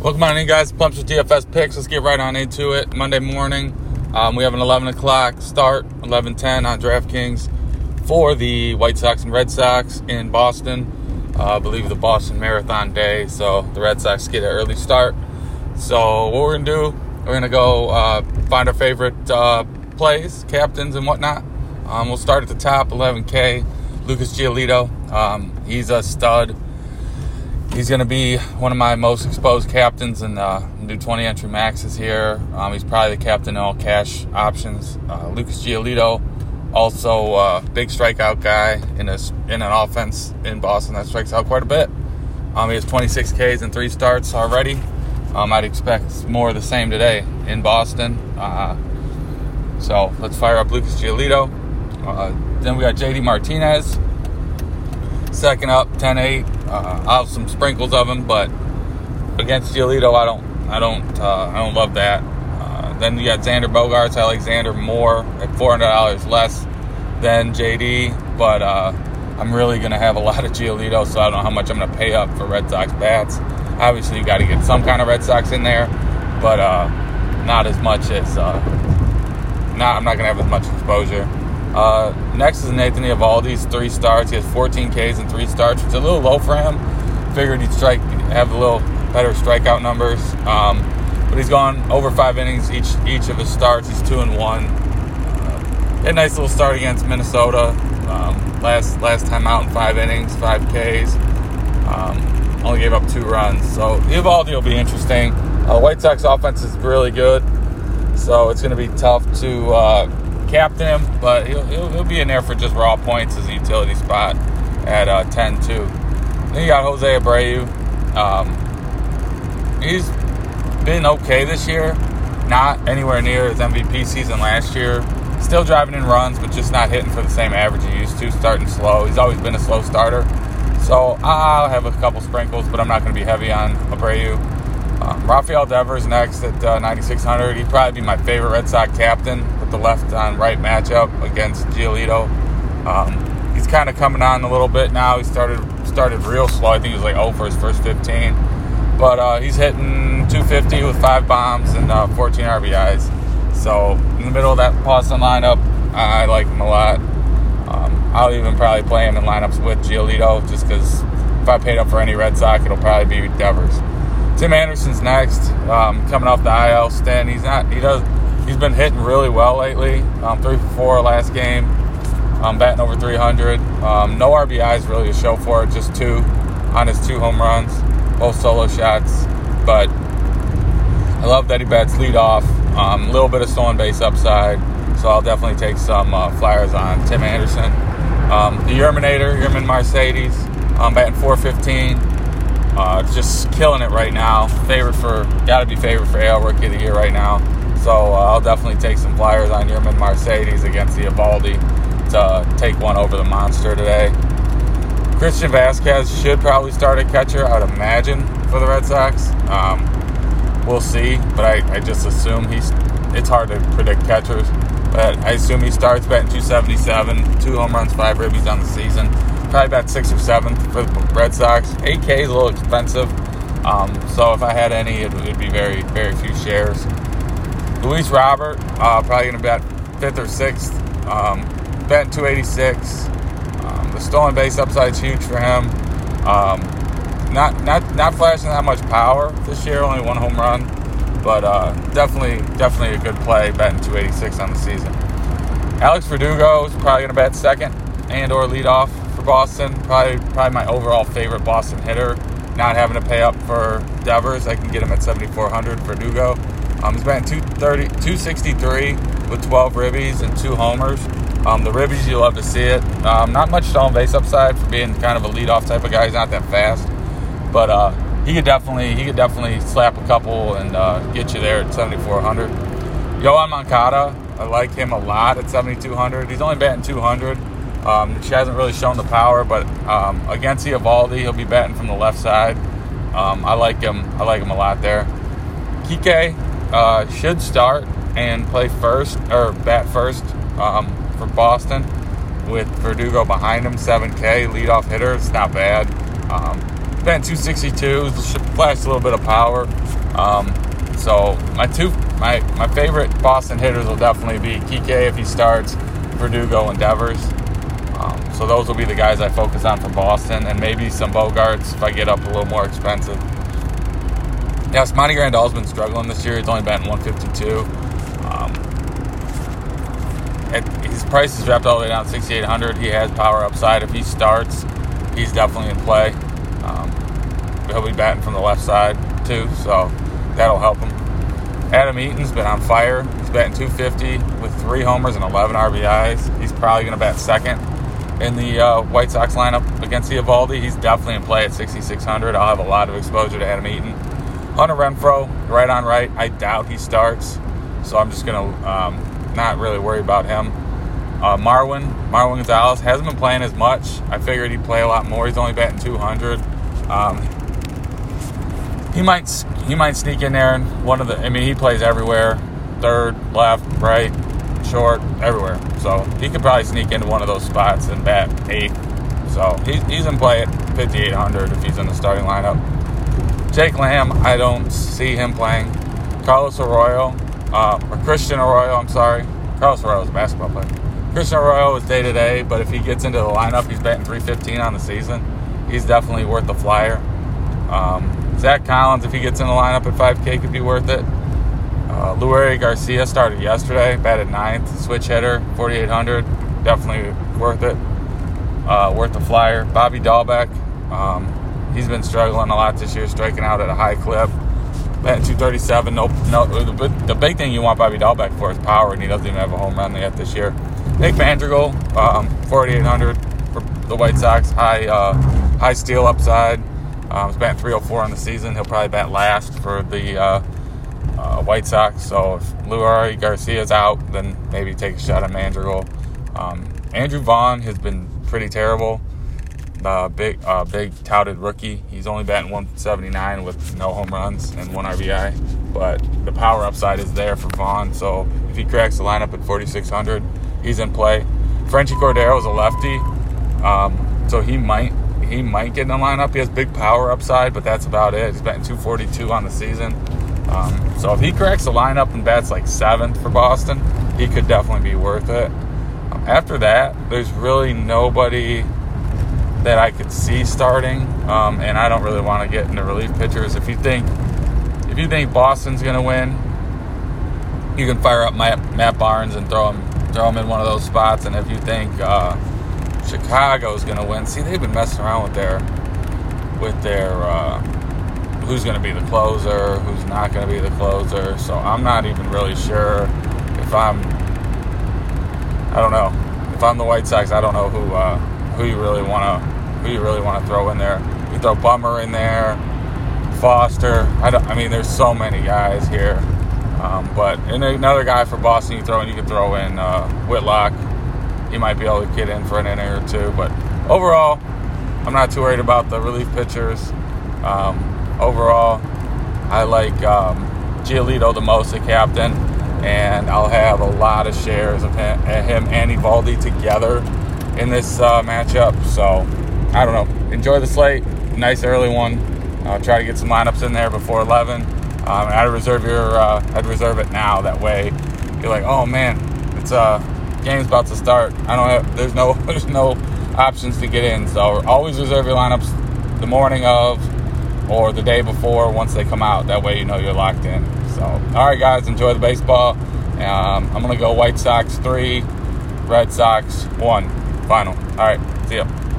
Welcome on in, guys. Plumps with DFS picks. Let's get right on into it. Monday morning, we have an 11 o'clock start, 11:10 on DraftKings for the White Sox and Red Sox in Boston. I believe the Boston Marathon Day, so the Red Sox get an early start. So what we're going to do, we're going to go find our favorite plays, captains, and whatnot. We'll start at the top, 11K, Lucas Giolito. He's a stud. He's going to be one of my most exposed captains and do 20 entry maxes here. He's probably the captain in all cash options. Lucas Giolito, also a big strikeout guy in an offense in Boston that strikes out quite a bit. He has 26 Ks and 3 starts already. I'd expect more of the same today in Boston. So let's fire up Lucas Giolito. Then we got JD Martinez. Second up, 10-8. I'll have some sprinkles of him, but against Giolito, I don't love that. Then you got Xander Bogaerts. I like Xander more at $400 less than JD, but I'm really going to have a lot of Giolito, so I don't know how much I'm going to pay up for Red Sox bats. Obviously, you got to get some kind of Red Sox in there, but not as much as I'm not going to have as much exposure. Next is Nathan Eovaldi's 3 starts. He has 14 Ks and 3 starts, which is a little low for him. Figured he'd have a little better strikeout numbers. But he's gone over 5 innings each of his starts. He's 2-1. Had a nice little start against Minnesota. Last time out in 5 innings, 5 Ks. Only gave up 2 runs. So Eovaldi will be interesting. White Sox offense is really good, so it's going to be tough to captain him, but he'll be in there for just raw points as a utility spot at 10-2. Then you got Jose Abreu. He's been okay this year, not anywhere near his MVP season last year. Still driving in runs, but just not hitting for the same average he used to, starting slow. He's always been a slow starter. So I'll have a couple sprinkles, but I'm not going to be heavy on Abreu. Rafael Devers next at 9,600. He'd probably be my favorite Red Sox captain with the left on right matchup against Giolito. He's kind of coming on a little bit now. He started real slow. I think he was like 0 for his first 15. But he's hitting 250 with 5 bombs and 14 RBIs. So in the middle of that Boston lineup, I like him a lot. I'll even probably play him in lineups with Giolito just because if I paid up for any Red Sox, it'll probably be Devers. Tim Anderson's next, coming off the IL stint. He's been hitting really well lately. 3 for 4 last game, batting over 300. No RBIs really to show for it, just 2 on his 2 home runs, both solo shots. But I love that he bats leadoff. A little bit of stolen base upside, so I'll definitely take some flyers on Tim Anderson. The Yermin Mercedes, batting 415. Just killing it right now. Gotta be favorite for AL Rookie of the Year right now. So I'll definitely take some flyers on Yermin Mercedes against the Eovaldi to take one over the monster today. Christian Vasquez should probably start at catcher, I would imagine, for the Red Sox. We'll see, but I just assume it's hard to predict catchers. But I assume he starts batting 277, 2 home runs, 5 ribbies on the season. Probably about 6th or 7th for the Red Sox. 8K is a little expensive, so if I had any, it would be very, very few shares. Luis Robert, probably going to bat 5th or 6th, batting 286. The stolen base upside is huge for him. Not flashing that much power this year, only 1 home run, but definitely a good play, batting 286 on the season. Alex Verdugo is probably going to bat 2nd and or lead off for Boston. Probably my overall favorite Boston hitter. Not having to pay up for Devers, I can get him at 7,400 for Verdugo. He's batting 263 with 12 ribbies and 2 homers. The ribbies, you love to see it. Not much stolen base upside for being kind of a leadoff type of guy. He's not that fast, but he could definitely slap a couple and get you there at 7,400. Yoan Moncada, I like him a lot at 7,200. He's only batting 200. She hasn't really shown the power, but against Eovaldi, he'll be batting from the left side. I like him a lot there. Kike should start and play first or bat first for Boston with Verdugo behind him. 7K leadoff hitter. It's not bad. batting 262. Flashed a little bit of power. So my favorite Boston hitters will definitely be Kike if he starts, Verdugo, and Devers. So those will be the guys I focus on from Boston, and maybe some Bogarts if I get up a little more expensive. Yeah, Monty Grandal's been struggling this year. He's only batting 152. His price has dropped all the way down to 6,800. He has power upside. If he starts, he's definitely in play. He'll be batting from the left side too, so that'll help him. Adam Eaton's been on fire. He's batting 250 with 3 homers and 11 RBIs. He's probably going to bat second in the White Sox lineup against Eovaldi. He's definitely in play at 6,600. I'll have a lot of exposure to Adam Eaton. Hunter Renfroe, right on right. I doubt he starts, so I'm just going to not really worry about him. Marwin Gonzalez hasn't been playing as much. I figured he'd play a lot more. He's only batting 200. He might sneak in there and he plays everywhere. Third, left, right, short, everywhere. So he could probably sneak into one of those spots and bat 8th. So he's in play at 5,800 if he's in the starting lineup. Jake Lamb, I don't see him playing. Christian Arroyo, Carlos Arroyo is a basketball player. Christian Arroyo is day-to-day, but if he gets into the lineup, he's batting 315 on the season. He's definitely worth the flyer. Zach Collins, if he gets in the lineup at 5K, could be worth it. Luis Garcia started yesterday, batted 9th, switch hitter, 4,800, definitely worth it. Worth the flyer. Bobby Dahlbeck, he's been struggling a lot this year, striking out at a high clip. Batting 237. The big thing you want Bobby Dahlbeck for is power, and he doesn't even have a home run yet this year. Nick Madrigal, 4,800 for the White Sox, high steal upside. He's batting 304 on the season. He'll probably bat last for the White Sox. So if Luis Garcia's out, then maybe take a shot at Madrigal. Andrew Vaughn has been pretty terrible. Big touted rookie. He's only batting 179 with no home runs and 1 RBI. But the power upside is there for Vaughn. So if he cracks the lineup at 4,600, he's in play. Frenchie Cordero is a lefty. So he might get in the lineup. He has big power upside, but that's about it. He's batting 242 on the season. So if he cracks the lineup and bats like 7th for Boston, he could definitely be worth it. After that, there's really nobody that I could see starting, and I don't really want to get into relief pitchers. If you think Boston's going to win, you can fire up Matt Barnes and throw him in one of those spots. And if you think Chicago's going to win, see, they've been messing around with their who's going to be the closer, who's not going to be the closer. So I'm not even really sure if I don't know. If I'm the White Sox, I don't know who you really want to throw in there. You throw Bummer in there, Foster. There's so many guys here. But another guy for Boston you could throw in Whitlock. He might be able to get in for an inning or two. But overall, I'm not too worried about the relief pitchers. Overall, I like Giolito the most, the captain, and I'll have a lot of shares of him and Eovaldi together in this matchup. So I don't know. Enjoy the slate. Nice early one. Try to get some lineups in there before 11. I'd reserve it now. That way, you're like, oh man, it's game's about to start. There's no options to get in. So always reserve your lineups the morning of or the day before once they come out. That way you know you're locked in. So all right, guys, enjoy the baseball. I'm gonna go White Sox 3, Red Sox 1 final. All right, see ya.